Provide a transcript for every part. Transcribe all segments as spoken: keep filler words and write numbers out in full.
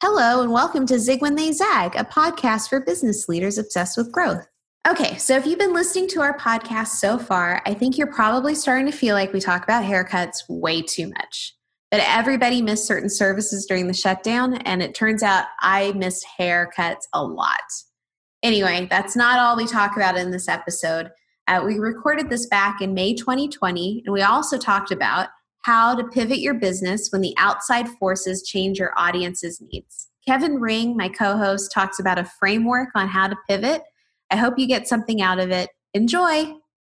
Hello, and welcome to Zig When They Zag, a podcast for business leaders obsessed with growth. Okay, so if you've been listening to our podcast so far, I think you're probably starting to feel like we talk about haircuts way too much. But everybody missed certain services during the shutdown, and it turns out I missed haircuts a lot. Anyway, that's not all we talk about in this episode. Uh, we recorded this back in May twenty twenty, and we also talked about how to pivot your business when the outside forces change your audience's needs. Kevin Ring, my co-host, talks about a framework on how to pivot. I hope you get something out of it. Enjoy! You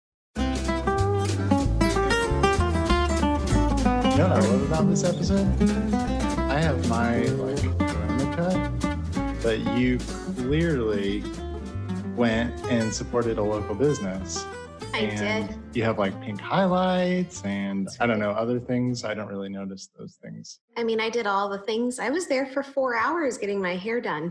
know what I love about this episode? I have my like corona cut, but you clearly went and supported a local business. I and did. You have like pink highlights and I don't know, other things. I don't really notice those things. I mean, I did all the things. I was there for four hours getting my hair done.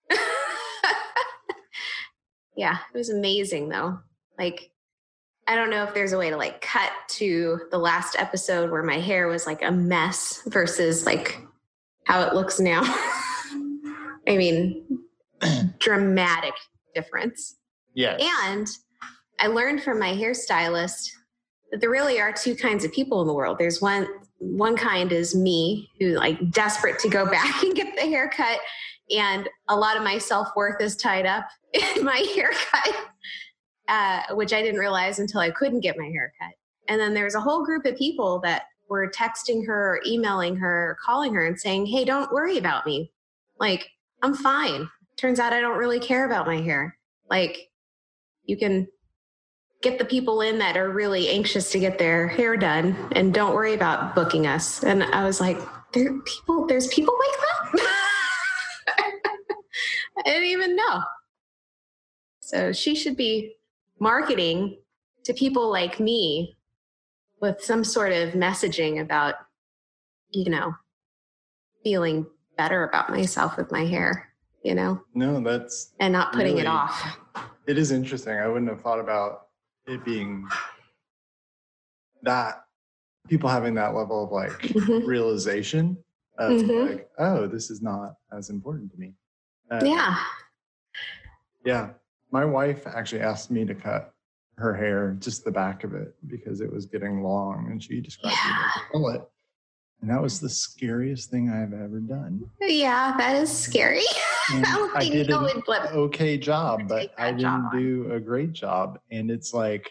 Yeah, it was amazing though. Like, I don't know if there's a way to like cut to the last episode where my hair was like a mess versus like how it looks now. I mean, dramatic difference. Yeah. And I learned from my hairstylist that there really are two kinds of people in the world. There's one, one kind is me who like desperate to go back and get the haircut. And a lot of my self-worth is tied up in my haircut, uh, which I didn't realize until I couldn't get my haircut. And then there's a whole group of people that were texting her, or emailing her, or calling her and saying, hey, don't worry about me. Like, I'm fine. Turns out I don't really care about my hair. Like, you can get the people in that are really anxious to get their hair done and don't worry about booking us. And I was like, there people, there's people like that? I didn't even know. So she should be marketing to people like me with some sort of messaging about, you know, feeling better about myself with my hair, you know? No, that's... And not putting really, it off. It is interesting. I wouldn't have thought about it being that, people having that level of like mm-hmm. realization of mm-hmm. like, oh, this is not as important to me. Uh, yeah. Yeah. My wife actually asked me to cut her hair, just the back of it, because it was getting long, and she described yeah. it as a bullet. And that was the scariest thing I've ever done. Yeah, that is scary. I, I did an okay job, but I didn't do a great job. And it's like,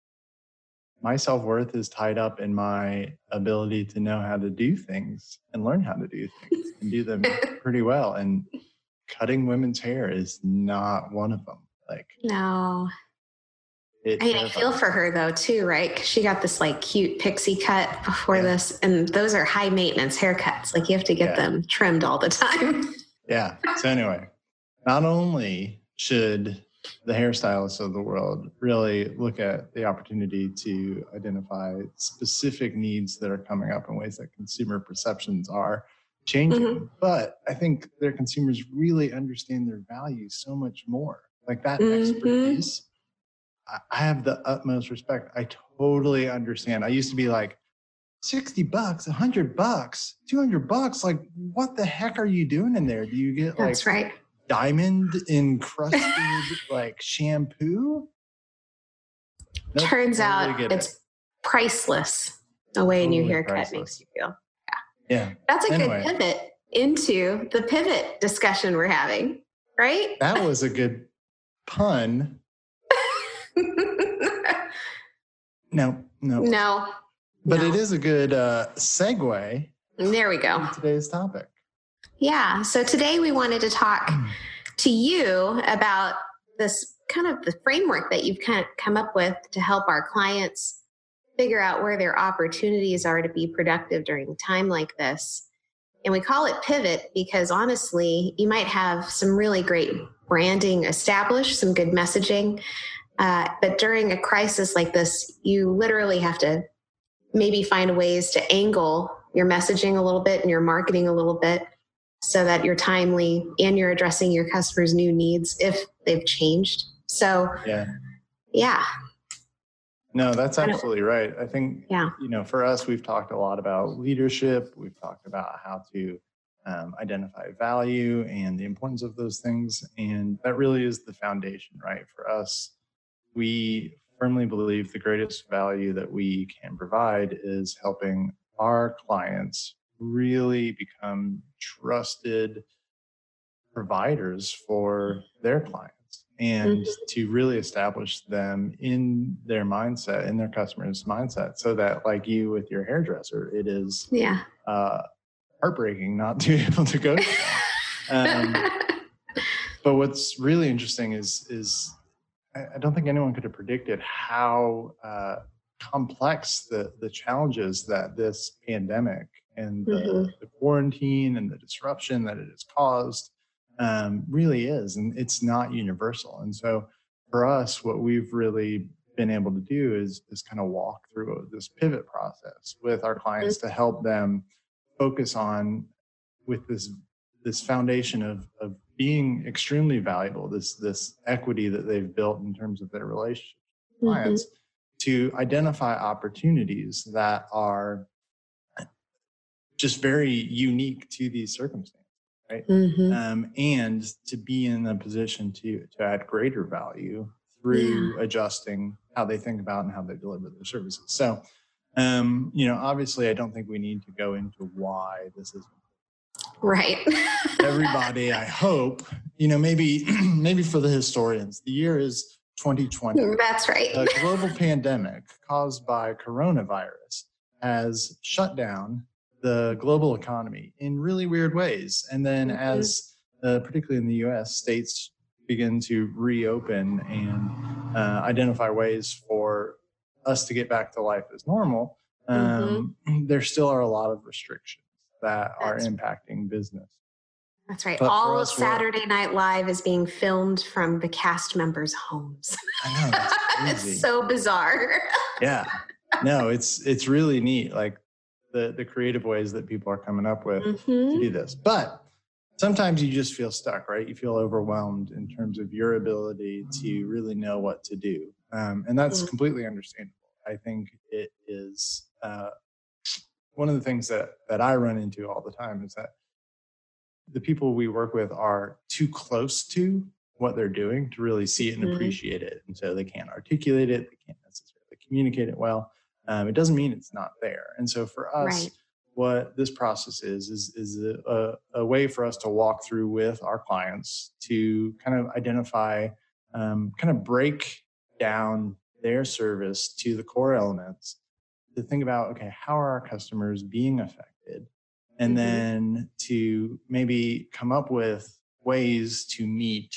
my self-worth is tied up in my ability to know how to do things and learn how to do things and do them pretty well. And cutting women's hair is not one of them. Like, no. I mean, I feel for her though too, right? 'Cause she got this like cute pixie cut before yeah. this, and those are high maintenance haircuts. Like, you have to get yeah. them trimmed all the time. Yeah. So anyway, not only should the hairstylists of the world really look at the opportunity to identify specific needs that are coming up in ways that consumer perceptions are changing, mm-hmm. but I think their consumers really understand their value so much more. Like that mm-hmm. expertise, I have the utmost respect. I totally understand. I used to be like, sixty bucks, a hundred bucks, two hundred bucks. Like, what the heck are you doing in there? Do you get like That's right. diamond encrusted like shampoo? Nope, Turns out it's it. priceless the way totally a new haircut priceless. Makes you feel. Yeah. Yeah. That's a anyway. good pivot into the pivot discussion we're having, right? That was a good pun. No, no. No. But no. it is a good uh, segue. There we go. To today's topic. Yeah. So today we wanted to talk to you about this kind of the framework that you've kind of come up with to help our clients figure out where their opportunities are to be productive during a time like this. And we call it pivot because honestly, you might have some really great branding established, some good messaging. Uh, but during a crisis like this, you literally have to maybe find ways to angle your messaging a little bit and your marketing a little bit so that you're timely and you're addressing your customers' new needs if they've changed. So, yeah. Yeah. No, that's absolutely right. I think, yeah. you know, for us, we've talked a lot about leadership. We've talked about how to um, identify value and the importance of those things. And that really is the foundation, right? For us, we firmly believe the greatest value that we can provide is helping our clients really become trusted providers for their clients, and Mhm. to really establish them in their mindset, in their customers' mindset, so that, like you with your hairdresser, it is Yeah. uh, heartbreaking not to be able to go to them. Um, but what's really interesting is is I, I don't think anyone could have predicted how uh, complex the the challenges that this pandemic and Mhm. the, the quarantine and the disruption that it has caused um, really is, and it's not universal. And so, for us, what we've really been able to do is is kind of walk through this pivot process with our clients to help them focus on, with this this foundation of of being extremely valuable, this this equity that they've built in terms of their relationship with Mhm. clients, to identify opportunities that are just very unique to these circumstances, right? Mhm. Um, and to be in a position to to add greater value Yeah. through adjusting how they think about and how they deliver their services. So, um, you know, obviously, I don't think we need to go into why this is Right. everybody. I hope, you know, maybe maybe for the historians, the year is twenty twenty. That's right. A global pandemic caused by coronavirus has shut down the global economy in really weird ways. And then, Mhm. as uh, particularly in the U S, states begin to reopen and uh, identify ways for us to get back to life as normal, Mhm. um, there still are a lot of restrictions that are That's impacting business. That's right. But for All of us, what Saturday Night Live is being filmed from the cast members' homes. I know, it's It's crazy. so bizarre. Yeah, no, it's it's really neat, like the the creative ways that people are coming up with to do Mhm. this. But sometimes you just feel stuck, right? You feel overwhelmed in terms of your ability to really know what to do, um, and that's Mm. completely understandable. I think it is uh, one of the things that that I run into all the time is that the people we work with are too close to what they're doing to really see it and Mhm. appreciate it. And so they can't articulate it, they can't necessarily communicate it well. Um, it doesn't mean it's not there. And so for Right. us, what this process is, is, is a, a way for us to walk through with our clients to kind of identify, um, kind of break down their service to the core elements, to think about, okay, how are our customers being affected? And Mhm. then to maybe come up with ways to meet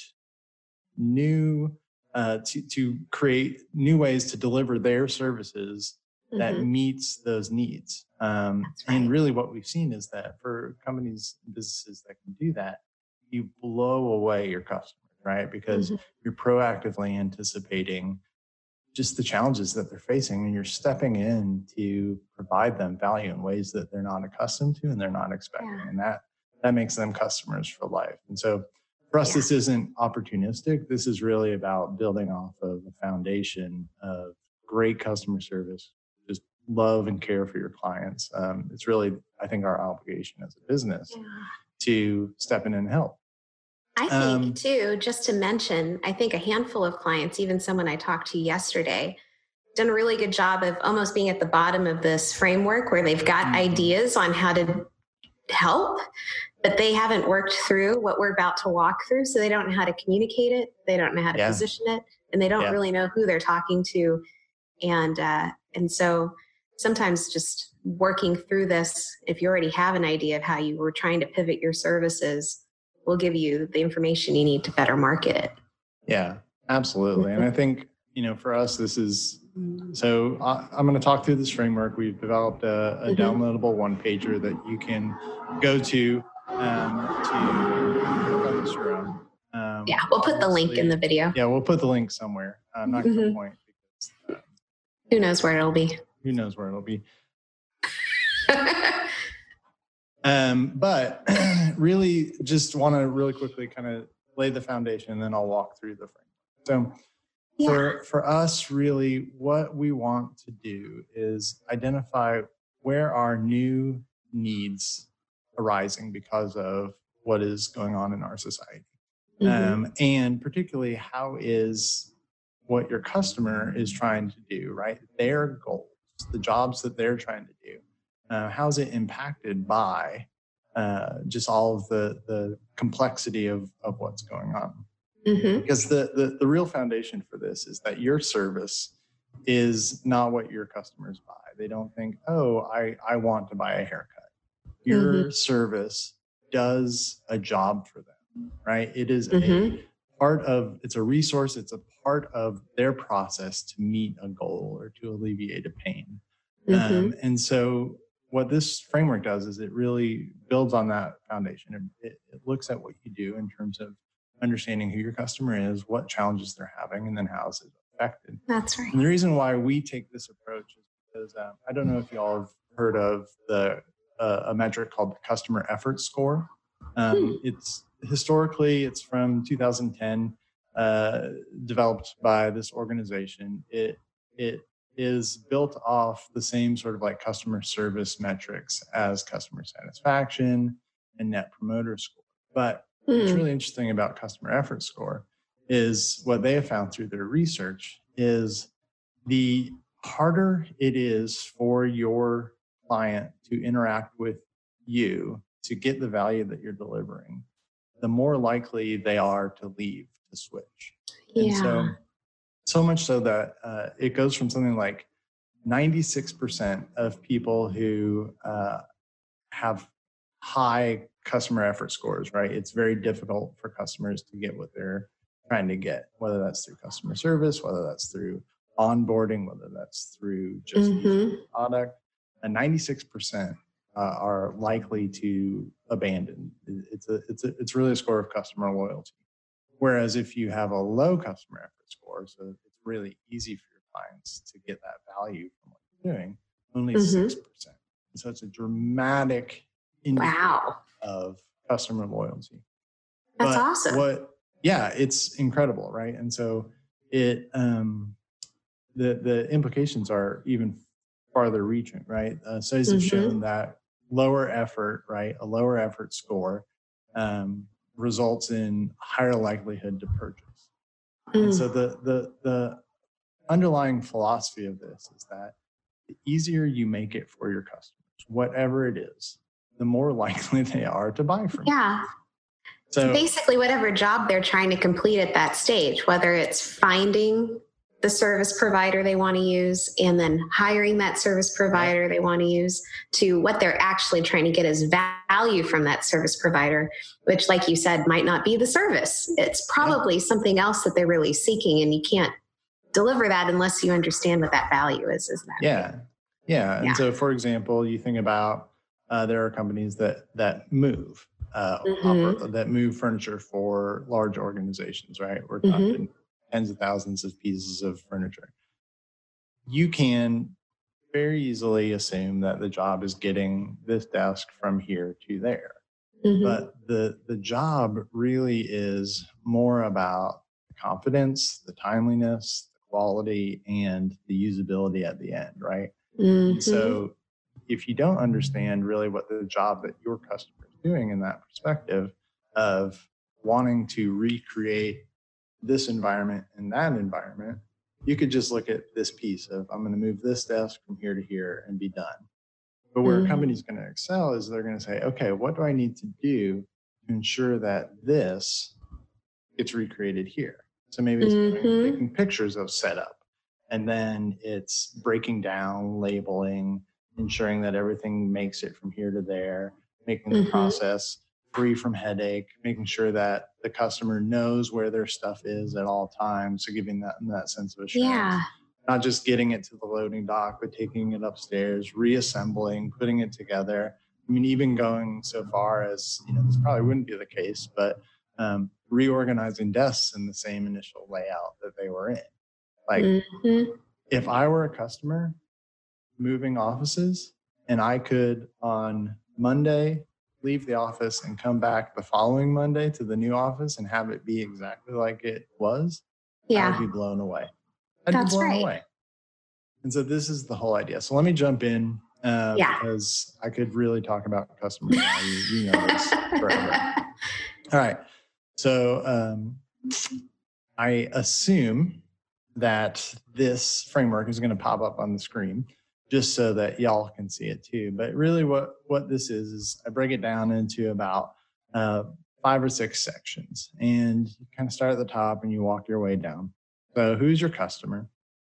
new, uh, to, to create new ways to deliver their services that Mhm. meets those needs. Um, That's and right. really what we've seen is that for companies and businesses that can do that, you blow away your customers, right? Because Mhm. you're proactively anticipating just the challenges that they're facing, and you're stepping in to provide them value in ways that they're not accustomed to and they're not expecting, Yeah. and that that makes them customers for life. And so for us, Yeah. this isn't opportunistic. This is really about building off of a foundation of great customer service, just love and care for your clients. Um, it's really, I think, our obligation as a business Yeah. to step in and help. I think um, too, just to mention, I think a handful of clients, even someone I talked to yesterday, done a really good job of almost being at the bottom of this framework where they've got Mhm. ideas on how to help, but they haven't worked through what we're about to walk through. So they don't know how to communicate it. They don't know how to yeah position it, and they don't yeah really know who they're talking to. And, uh, and so sometimes just working through this, if you already have an idea of how you were trying to pivot your services, will give you the information you need to better market it. Yeah, absolutely. And I think, you know, for us, this is, so I, I'm going to talk through this framework. We've developed a, a Mm-hmm. downloadable one pager that you can go to um, to work on this your own. Um, Yeah, we'll put the link in the obviously- video. Yeah, we'll put the link somewhere. I'm not going to Mhm. point because uh, Who knows where it'll be? who knows where it'll be. Um, but really just want to really quickly kind of lay the foundation, and then I'll walk through the framework. So Yeah. for, for us, really what we want to do is identify where our new needs arising because of what is going on in our society. Mm-hmm. Um, and particularly, how is what your customer is trying to do, right? Their goals, the jobs that they're trying to do, uh, how's it impacted by uh, just all of the, the complexity of, of what's going on? Mm-hmm. Because the, the, the real foundation for this is that your service is not what your customers buy. They don't think, oh, I, I want to buy a haircut. Your Mm-hmm. service does a job for them, right? It is Mm-hmm. a part of, it's a resource, it's a part of their process to meet a goal or to alleviate a pain. Mm-hmm. Um, and so what this framework does is it really builds on that foundation. It, it looks at what you do in terms of understanding who your customer is, what challenges they're having, and then how is it affected. That's right. And the reason why we take this approach is because um, I don't know if you all have heard of the uh, a metric called the customer effort score. Um, Hmm. It's historically it's from two thousand ten, uh, developed by this organization. It it is built off the same sort of like customer service metrics as customer satisfaction and net promoter score. But what's Hmm. really interesting about customer effort score is what they have found through their research is the harder it is for your client to interact with you to get the value that you're delivering, the more likely they are to leave, to switch. And Yeah. so, so much so that uh, it goes from something like ninety-six percent of people who uh, have high customer effort scores, right? It's very difficult for customers to get what they're trying to get, whether that's through customer service, whether that's through onboarding, whether that's through just Mm-hmm. using the product. And ninety-six percent uh, are likely to abandon. It's a, it's a, it's really a score of customer loyalty. Whereas if you have a low customer effort score, so it's really easy for your clients to get that value from what you're doing, only Mm-hmm. six percent. So it's a dramatic indicator Wow. of customer loyalty. That's But awesome. What, yeah, it's incredible, right? And so it, um, the the implications are even farther reaching, right? Uh, studies have Mm-hmm. shown that lower effort, right, a lower effort score, um, results in higher likelihood to purchase. And so Mm. the the the underlying philosophy of this is that the easier you make it for your customers, whatever it is, the more likely they are to buy from you. Yeah. So Basically, whatever job they're trying to complete at that stage, whether it's finding the service provider they want to use and then hiring that service provider they want to use, to what they're actually trying to get as value from that service provider, which, like you said, might not be the service. It's probably something else that they're really seeking, and you can't deliver that unless you understand what that value is. Is that yeah, right? yeah. And Yeah. so, for example, you think about uh, there are companies that that move uh, Mhm. oper- that move furniture for large organizations, right? We're Mhm. talking tens of thousands of pieces of furniture. You can very easily assume that the job is getting this desk from here to there. Mhm. But the the job really is more about the confidence, the timeliness, the quality, and the usability at the end, right? And Mhm. so if you don't understand really what the job that your customer is doing in that perspective of wanting to recreate this environment and that environment, you could just look at this piece of I'm going to move this desk from here to here and be done. But where a Mhm. company's going to excel is they're going to say, okay, what do I need to do to ensure that this gets recreated here? So maybe it's going Mhm. taking pictures of setup, and then it's breaking down, labeling, ensuring that everything makes it from here to there, making the Mhm. process free from headache, making sure that the customer knows where their stuff is at all times. So giving that that sense of assurance. Yeah. Not just getting it to the loading dock, but taking it upstairs, reassembling, putting it together. I mean, even going so far as, you know, this probably wouldn't be the case, but um, reorganizing desks in the same initial layout that they were in. Like, Mhm. if I were a customer moving offices and I could on Monday leave the office and come back the following Monday to the new office and have it be exactly like it was, I Yeah. would be blown away. I'd That's be blown right. away. And so this is the whole idea. So let me jump in uh, Yeah. because I could really talk about customer value. You know this forever. All right. So um, I assume that this framework is going to pop up on the screen just so that y'all can see it too. But really what, what this is, is I break it down into about uh, five or six sections, and you kind of start at the top and you walk your way down. So who's your customer?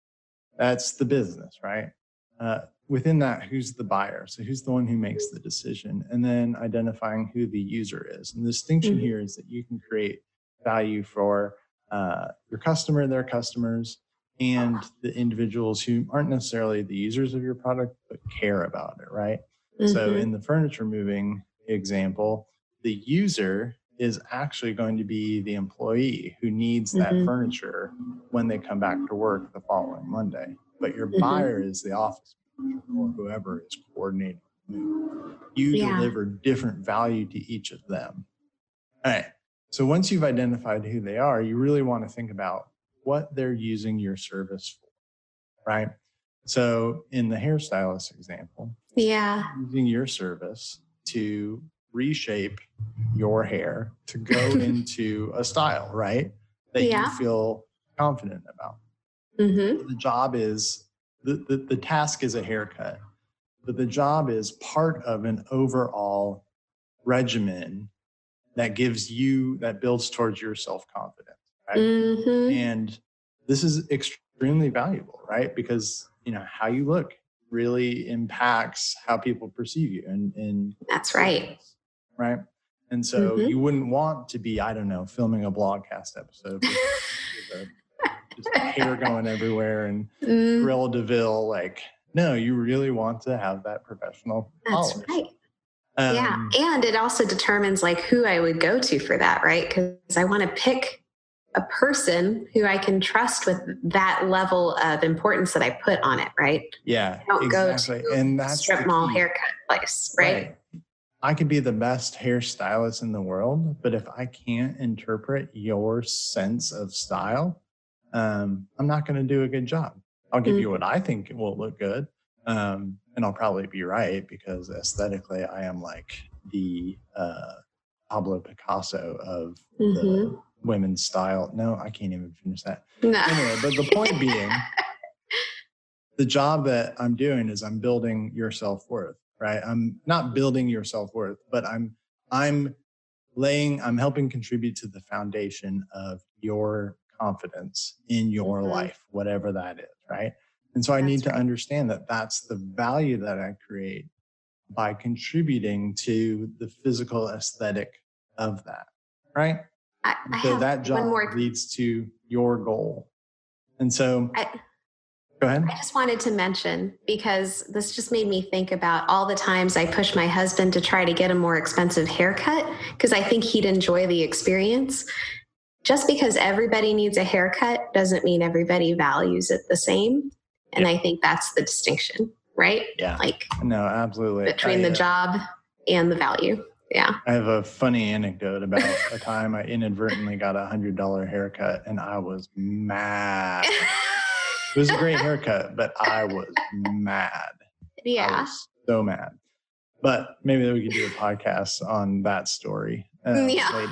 That's the business, right? Uh, within that, who's the buyer? So who's the one who makes the decision? And then identifying who the user is. And the distinction mm-hmm. here is that you can create value for uh, your customer, their customers, and the individuals who aren't necessarily the users of your product, but care about it, right? Mm-hmm. So in the furniture moving example, the user is actually going to be the employee who needs that mm-hmm. furniture when they come back to work the following Monday. But your mm-hmm. buyer is the office manager or whoever is coordinating the move. You yeah. deliver different value to each of them. All right. So once you've identified who they are, you really want to think about what they're using your service for, right? So in the hairstylist example, yeah, using your service to reshape your hair to go into a style, right? That yeah. you feel confident about. Mm-hmm. The job is, the, the, the task is a haircut, but the job is part of an overall regimen that gives you, that builds towards your self-confidence, right? Mm-hmm. And this is extremely valuable, right? Because, you know, how you look really impacts how people perceive you. And, and that's right. Right. And so mm-hmm. you wouldn't want to be, I don't know, filming a blogcast episode with, with a, just hair going everywhere and mm. Cruella de Vil. Like, no, you really want to have that professional That's polish. right. Um, yeah. And it also determines like who I would go to for that, right? Because I want to pick a person who I can trust with that level of importance that I put on it, right? Yeah, I don't exactly. go to and that's strip mall haircut place, right? right? I could be the best hairstylist in the world, but if I can't interpret your sense of style, um, I'm not going to do a good job. I'll give mm-hmm. you what I think will look good. Um, and I'll probably be right because aesthetically I am like the uh, Pablo Picasso of mm-hmm. the women's style. No, I can't even finish that. No. Anyway, but the point being, the job that I'm doing is I'm building your self-worth. Right. I'm not building your self-worth, but I'm, I'm laying, I'm helping contribute to the foundation of your confidence in your mm-hmm. life, whatever that is. Right. And so I that's need to right. understand that that's the value that I create by contributing to the physical aesthetic of that. Right. I, I so that job more... leads to your goal. And so I... Go ahead. I just wanted to mention, because this just made me think about all the times I push my husband to try to get a more expensive haircut because I think he'd enjoy the experience. Just because everybody needs a haircut doesn't mean everybody values it the same. And yeah. I think that's the distinction, right? Yeah. Like, no, absolutely. Between I, the job and the value. Yeah. I have a funny anecdote about a time I inadvertently got a one hundred dollars haircut and I was mad. It was a great haircut, but I was mad. Yeah. I was so mad. But maybe we could do a podcast on that story uh, yeah. later.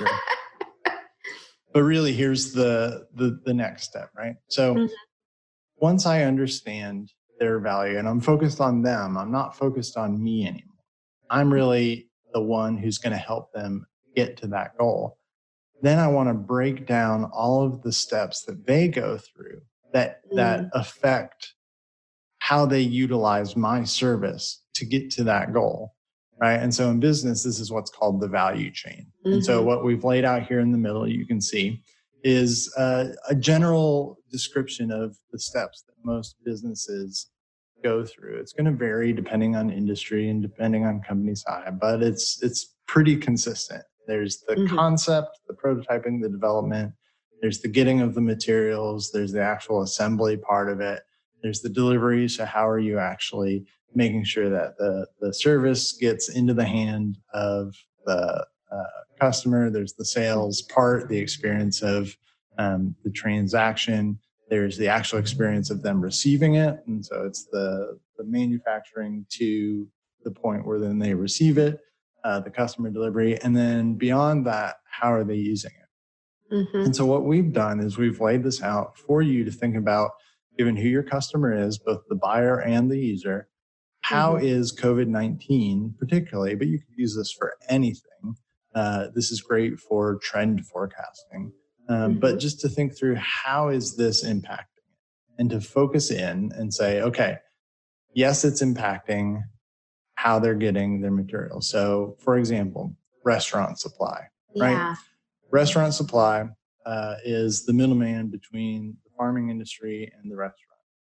But really, here's the, the, the next step, right? So mm-hmm. once I understand their value and I'm focused on them, I'm not focused on me anymore. I'm really the one who's going to help them get to that goal. Then I want to break down all of the steps that they go through that that mm. affect how they utilize my service to get to that goal, right? And so in business, this is what's called the value chain. Mm-hmm. And so what we've laid out here in the middle, you can see, is uh, a general description of the steps that most businesses go through. It's going to vary depending on industry and depending on company size, but it's it's pretty consistent. There's the mm-hmm. concept, the prototyping, the development. There's the getting of the materials. There's the actual assembly part of it. There's the delivery. So how are you actually making sure that the, the service gets into the hand of the uh, customer? There's the sales part, the experience of um, the transaction. There's the actual experience of them receiving it. And so it's the, the manufacturing to the point where then they receive it, uh, the customer delivery. And then beyond that, how are they using it? Mm-hmm. And so what we've done is we've laid this out for you to think about, given who your customer is, both the buyer and the user, how mm-hmm. is COVID nineteen particularly, but you could use this for anything. Uh, this is great for trend forecasting. Um, mm-hmm. But just to think through, how is this impacting it? And to focus in and say, okay, yes, it's impacting how they're getting their material. So for example, restaurant supply, yeah. right? Restaurant supply uh, is the middleman between the farming industry and the restaurant.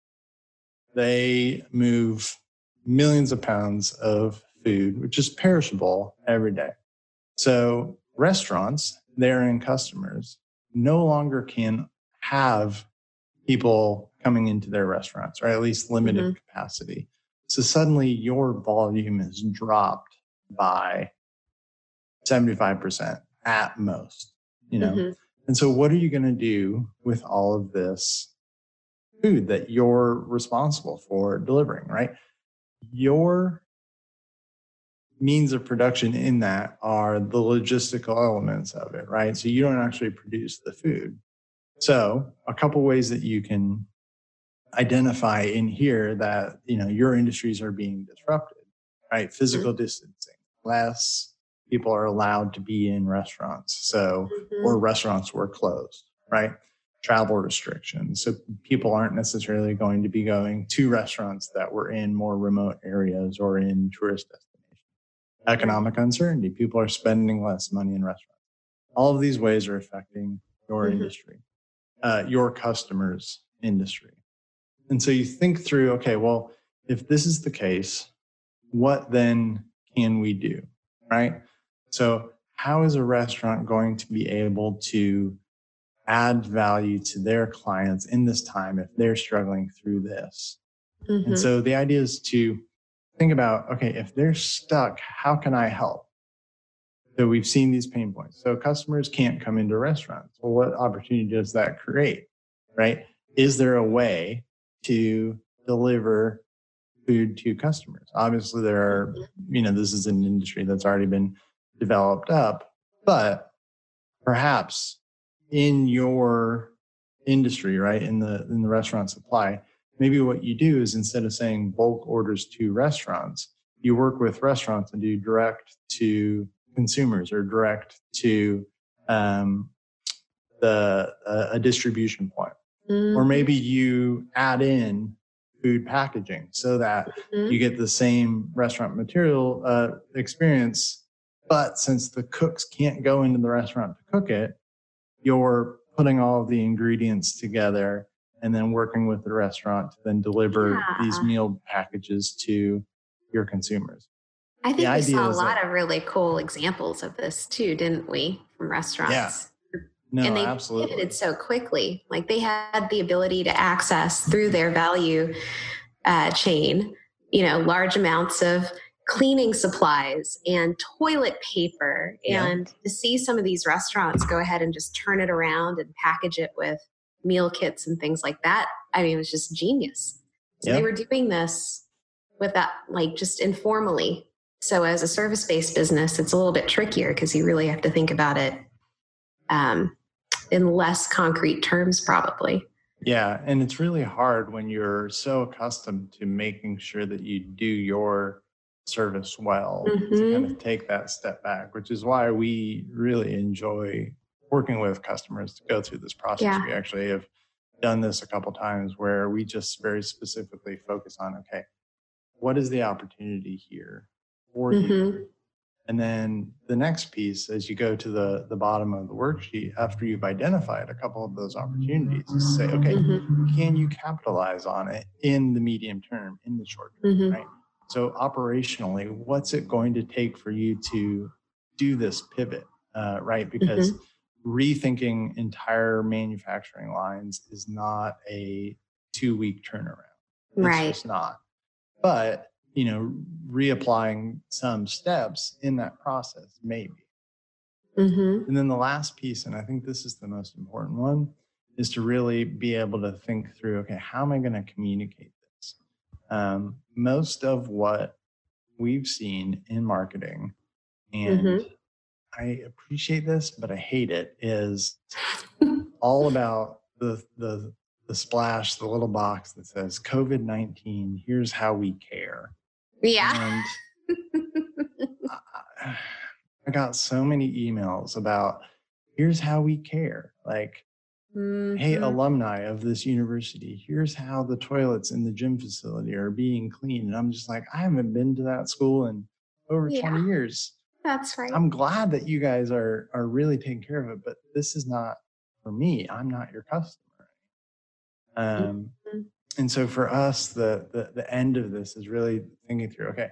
They move millions of pounds of food, which is perishable, every day. So restaurants, their end customers, no longer can have people coming into their restaurants, or at least limited mm-hmm. capacity. So suddenly your volume is dropped by seventy-five percent at most, you know? Mm-hmm. And so what are you going to do with all of this food that you're responsible for delivering, right? Your means of production in that are the logistical elements of it, right? So you don't actually produce the food. So a couple ways that you can identify in here that, you know, your industries are being disrupted, right? Physical mm-hmm. distancing, less people are allowed to be in restaurants. So, mm-hmm. or restaurants were closed, right? Travel restrictions. So people aren't necessarily going to be going to restaurants that were in more remote areas or in tourist destinations. Economic uncertainty. People are spending less money in restaurants. All of these ways are affecting your mm-hmm. industry, uh, your customers' industry. And so you think through, okay, well, if this is the case, what then can we do, right? So how is a restaurant going to be able to add value to their clients in this time if they're struggling through this? Mm-hmm. And so the idea is to think about, okay, if they're stuck, how can I help? So we've seen these pain points. So customers can't come into restaurants. Well, what opportunity does that create, right? Is there a way to deliver food to customers? Obviously, there are, you know, this is an industry that's already been developed up, but perhaps in your industry, right, in the in the restaurant supply, maybe what you do is instead of saying bulk orders to restaurants, you work with restaurants and do direct to consumers or direct to um, the uh, a distribution point. Mm-hmm. Or maybe you add in food packaging so that mm-hmm. you get the same restaurant material uh, experience. But since the cooks can't go into the restaurant to cook it, you're putting all of the ingredients together and then working with the restaurant to then deliver yeah. these meal packages to your consumers. I think we saw a lot that, of really cool examples of this too, didn't we, from restaurants? Yeah. No, and they absolutely. pivoted so quickly. Like they had the ability to access through their value uh, chain, you know, large amounts of cleaning supplies and toilet paper. Yeah. And to see some of these restaurants go ahead and just turn it around and package it with meal kits and things like that. I mean, it was just genius. So yeah. they were doing this with that, like just informally. So as a service-based business, it's a little bit trickier because you really have to think about it um, in less concrete terms, probably. Yeah. And it's really hard when you're so accustomed to making sure that you do your service well mm-hmm. to kind of take that step back, which is why we really enjoy working with customers to go through this process. Yeah. We actually have done this a couple times where we just very specifically focus on, okay, what is the opportunity here for mm-hmm. you? And then the next piece, as you go to the, the bottom of the worksheet, after you've identified a couple of those opportunities, is say, okay, mm-hmm. can you capitalize on it in the medium term, in the short term, mm-hmm. right? So operationally, what's it going to take for you to do this pivot, uh, right? Because mm-hmm. rethinking entire manufacturing lines is not a two-week turnaround. It's right. just not. But you know, reapplying some steps in that process, maybe. Mm-hmm. And then the last piece, and I think this is the most important one, is to really be able to think through, okay, how am I going to communicate this? Um, most of what we've seen in marketing, and Mm-hmm. I appreciate this, but I hate it, is all about the the the splash, the little box that says COVID nineteen, here's how we care. Yeah. And I, I got so many emails about, here's how we care. Like, mm-hmm. Hey, alumni of this university, here's how the toilets in the gym facility are being cleaned. And I'm just like, I haven't been to that school in over yeah. twenty years. That's right. I'm glad that you guys are are really taking care of it, but this is not for me. I'm not your customer. Um, mm-hmm. And so for us, the, the the end of this is really thinking through, okay,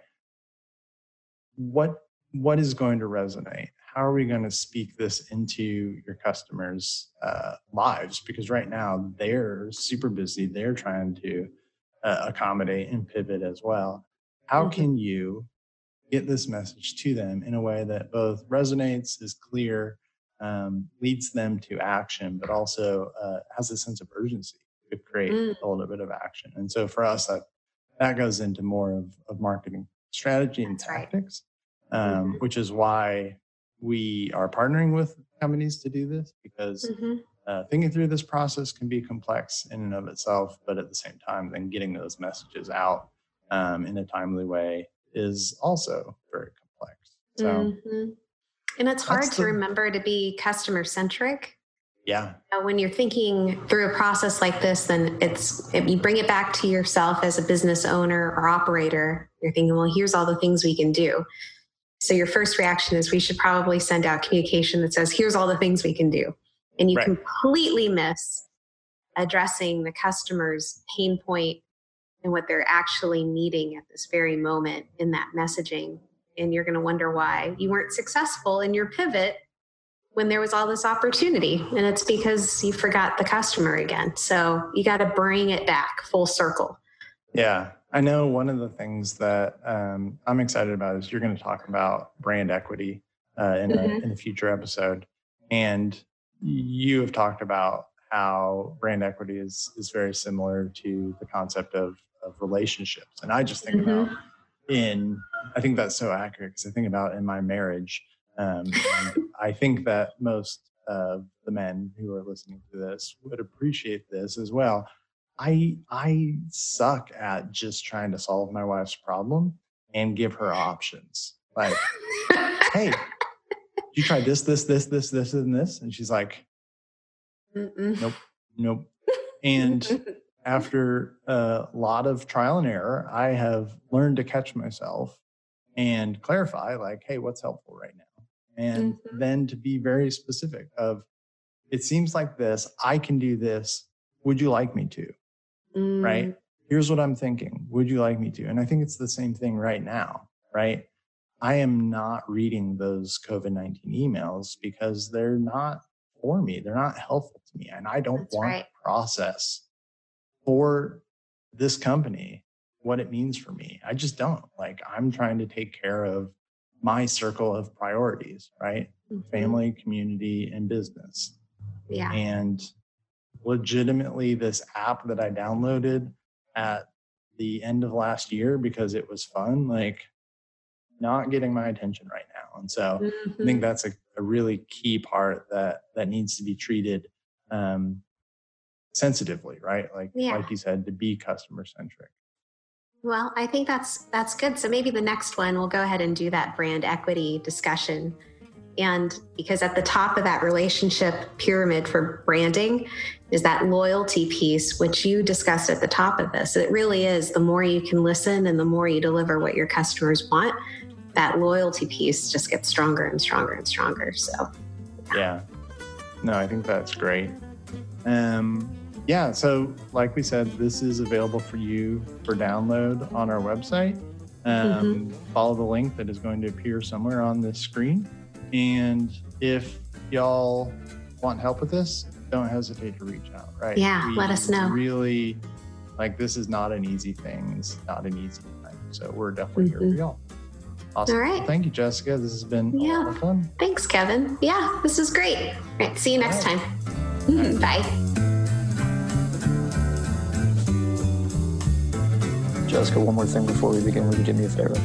what what is going to resonate? How are we going to speak this into your customers' uh, lives? Because right now they're super busy. They're trying to uh, accommodate and pivot as well. How mm-hmm. can you get this message to them in a way that both resonates, is clear, um, leads them to action, but also uh, has a sense of urgency to create mm. a little bit of action? And so for us, that, that goes into more of, of marketing strategy and That's tactics, right. um, mm-hmm. which is why we are partnering with companies to do this, because mm-hmm. uh, thinking through this process can be complex in and of itself, but at the same time, then getting those messages out um, in a timely way is also very complex. So, mm-hmm. And it's hard to the, remember to be customer centric. Yeah. Uh, when you're thinking through a process like this, then it's, if you bring it back to yourself as a business owner or operator, you're thinking, well, here's all the things we can do. So your first reaction is we should probably send out communication that says, here's all the things we can do. And you right. completely miss addressing the customer's pain point and what they're actually needing at this very moment in that messaging. And you're going to wonder why you weren't successful in your pivot when there was all this opportunity. And it's because you forgot the customer again. So you got to bring it back full circle. Yeah. I know one of the things that um, I'm excited about is you're going to talk about brand equity uh, in, mm-hmm. a, in a future episode. And you have talked about how brand equity is, is very similar to the concept of of relationships. And I just think mm-hmm. about in, I think that's so accurate because I think about in my marriage. Um, and I think that most of the men who are listening to this would appreciate this as well. I, I suck at just trying to solve my wife's problem and give her options. Like, hey, you tried this, this, this, this, this, and this. And she's like, Mm-mm. nope, nope. And after a lot of trial and error, I have learned to catch myself and clarify, like, hey, what's helpful right now? And mm-hmm. then to be very specific of, it seems like this, I can do this. Would you like me to? Mm. Right? Here's what I'm thinking. Would you like me to? And I think it's the same thing right now, right? I am not reading those COVID nineteen emails because they're not for me. They're not helpful to me. And I don't That's want right. to process for this company what it means for me. I just don't. Like, I'm trying to take care of my circle of priorities, right? Mm-hmm. Family, community, and business. Yeah. And legitimately, this app that I downloaded at the end of last year because it was fun, like, not getting my attention right now. And so mm-hmm. I think that's a, a really key part that that needs to be treated um, sensitively, right? Like, yeah. like you said, to be customer centric. Well, I think that's that's good. So maybe the next one, we'll go ahead and do that brand equity discussion. And because at the top of that relationship pyramid for branding is that loyalty piece, which you discussed at the top of this. It really is, the more you can listen and the more you deliver what your customers want, that loyalty piece just gets stronger and stronger and stronger. So, yeah. yeah. No, I think that's great. Um, yeah, so like we said, this is available for you for download on our website. Um, mm-hmm. Follow the link that is going to appear somewhere on this screen. And if y'all want help with this, don't hesitate to reach out, right? Yeah, we, let us know. Really, like, this is not an easy thing. It's not an easy thing. So we're definitely mm-hmm. here for y'all. Awesome. All right. Well, thank you, Jessica. This has been yeah. a lot of fun. Thanks, Kevin. Yeah, this is great. All right. See you next right. time. Bye. Jessica, one more thing before we begin. Will you do me a favor?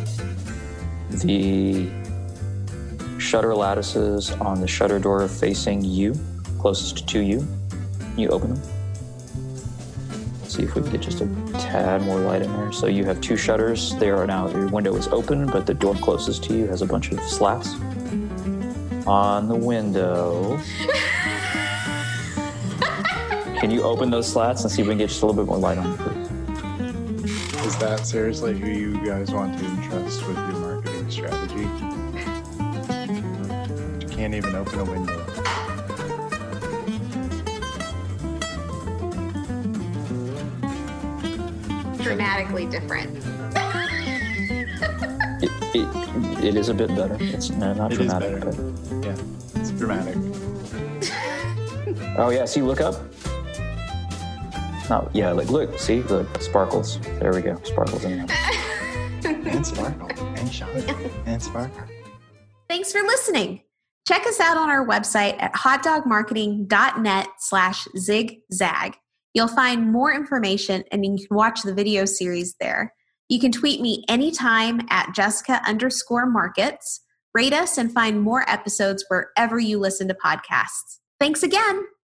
The shutter lattices on the shutter door facing you, closest to you, you open them. See if we can get just a tad more light in there. So you have two shutters. They are now, your window is open, but the door closest to you has a bunch of slats. On the window, can you open those slats and see if we can get just a little bit more light on it, please? Is that seriously who you guys want to entrust with your marketing strategy? You can't even open a window. Dramatically different. It, it, it is a bit better. It's no, not It dramatic, is better. but Yeah, it's dramatic. oh yeah, see, look up. No, yeah, like look, see, look, sparkles. There we go, sparkles in there. And sparkle. And shine. And sparkle. Thanks for listening. Check us out on our website at hotdogmarketing.net slash zigzag. You'll find more information and you can watch the video series there. You can tweet me anytime at Jessica underscore markets. Rate us and find more episodes wherever you listen to podcasts. Thanks again.